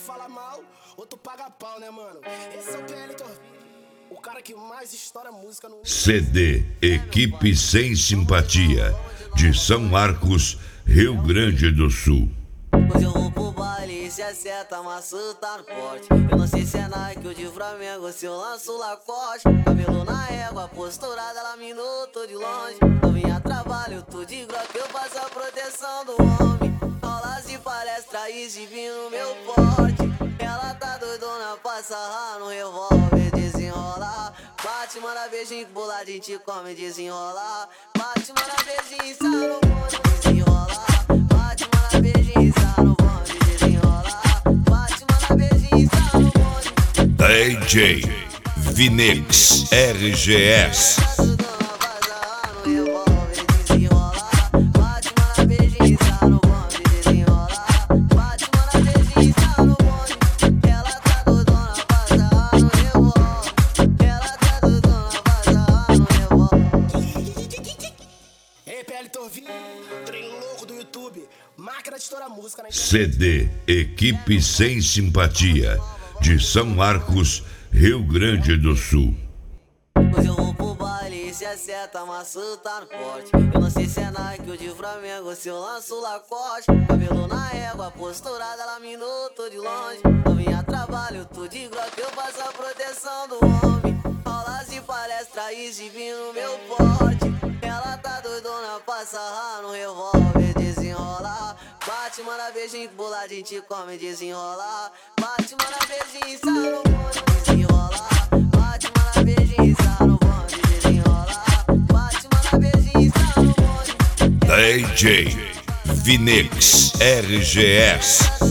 fala mal, ou tu paga pau, né, mano? Esse é o PL Torvinho, o cara que mais estoura música no... CD Equipe Sem Simpatia, de São Marcos, Rio Grande do Sul. Hoje eu vou pro baile, se acerta, maçã tá no pote. Eu não sei se é Nike ou de Flamengo, se eu lanço Lacoste. Cabelo na régua, posturada, ela me notou de longe. Novinha trabalho, tu de groque, eu faço a proteção do homem. Aulas de palestra e gibi no meu porte. Ela tá doidona, passa lá no revólver, desenrola. Bate, manda beijinho, boladinho, te come, desenrola. Bate, manda beijinho, sai no mundo, desenrola. Bate, manda beijinho, sai no bonde, desenrola. Bate, manda beijinho, sai no bonde. DJ Vinix RGS. PL Torvinho, trem louco do YouTube, máquina de estourar música na... CD Equipe Sem Simpatia, de São Marcos, Rio Grande do Sul. Hoje eu vou pro baile, se acerta, maçã tá no pote. Eu não sei se é Nike ou de Flamengo, se eu lanço Lacoste. Cabelo na régua, posturada, ela me notou de longe. Novinha trabalho, tu de groque, eu faço a proteção do homem. Aulas de palestra e gibi no meu porte. Ela tá doidona, passa lá no revólver, desenrola. Bate, manda beijinho, boladinho, te come, desenrola. Bate, manda beijinho, sai no bonde, desenrola. Bate, manda beijinho, sai no bonde, desenrola. Bate, manda beijinho, sai no bonde. DJ Vinix RGS.